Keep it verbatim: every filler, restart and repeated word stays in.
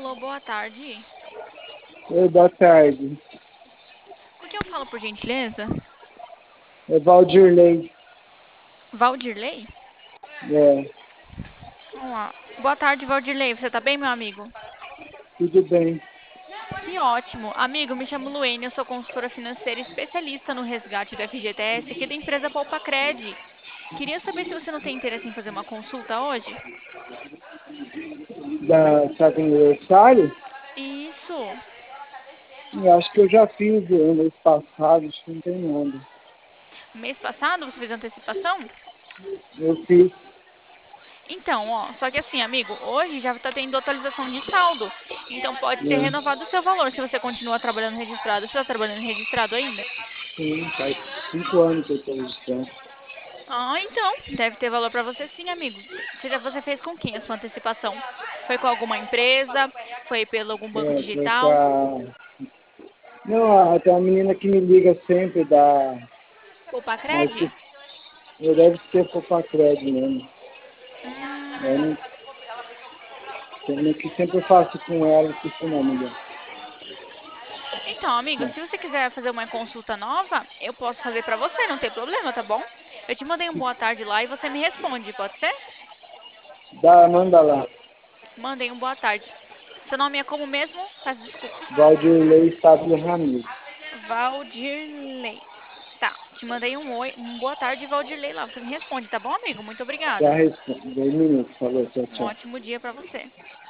Alô, boa tarde. Oi, boa tarde. Com quem eu falo, por gentileza? É Valdirley. Valdirley? É, Olá. Boa tarde, Valdirley. Você tá bem, meu amigo? tudo bem. Que ótimo. Amigo, me chamo Luene, eu sou consultora financeira especialista no resgate do F G T S aqui da empresa Poupacred. Queria saber se você não tem interesse em fazer uma consulta hoje? Da Casa Aniversário? Isso. Eu acho que eu já fiz no mês passado, acho que não tem nada. Mês passado você fez antecipação? Eu fiz. Então, ó, só que assim, amigo, hoje já tá tendo atualização de saldo. Então pode ser Né? renovado o seu valor se você continua trabalhando registrado. Você tá trabalhando registrado ainda? Sim, faz cinco anos que eu estou registrando. Ah, então, deve ter valor pra você sim, amigo. Você já você fez com quem a sua antecipação? Foi com alguma empresa? Foi pelo algum banco É, foi com digital? a... Não, a- tem uma menina que me liga sempre da... Poupa Mas Cred? que eu deve ser Copacred mesmo. Eu Hum, não, eu que sempre faço com ela esse nome. então, amigo, se você quiser fazer uma consulta nova, eu posso fazer pra você, não tem problema, tá bom? Eu te mandei um boa tarde lá e você me responde, pode ser? Dá, manda lá. Mandei um boa tarde. Seu nome é como mesmo? Peço desculpa. Valdirley Sábio Ramiro. Valdirley. Tá, te mandei um oi, um boa tarde, Valdirley lá. Você me responde, tá bom, amigo? Muito Já obrigada. respondo. Dois minutos, falou, tchau, Um tchau. ótimo dia pra você.